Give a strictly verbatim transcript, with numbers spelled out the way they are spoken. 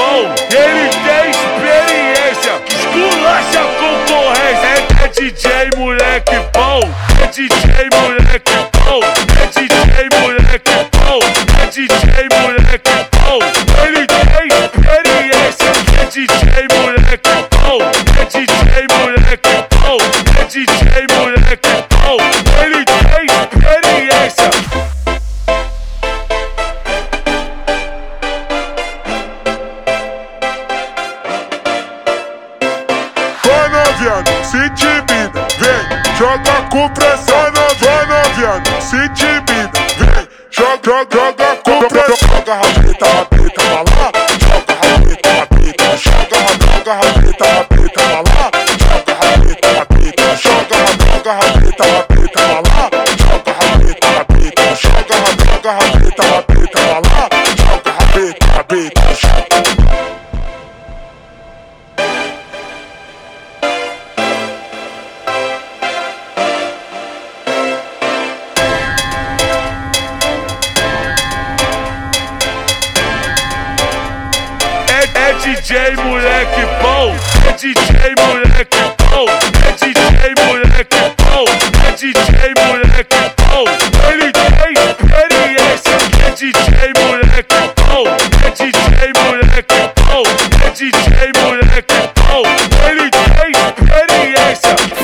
bom, ele tem experiência, esculacha a concorrência. É, é D J moleque bom, é D J moleque bom, é D J moleque bom, é D J moleque bom, ele tem experiência. É D J moleque bom, é D J moleque bom, é D J moleque bom, ele tem experiência. Se te vida, vem, joga com pressão. Vai viado, se te vida, vem, joga, joga, joga com pressão. Joga rabeta, rabeta pra lá, joga rabeta, rabeta, joga, joga rabeta, rabeta pra lá, joga rabeta, rabeta, joga, joga rabeta, rabeta pra lá, joga rabeta, rabeta, joga, joga rabeta, rabeta pra lá, joga rabeta, rabeta, joga. É D J moleque bom, é D J moleque bom, é D J moleque bom, é D J moleque bom, ele tem experiência. É D J moleque bom, é D J moleque bom, é D J moleque bom, ele tem experiência.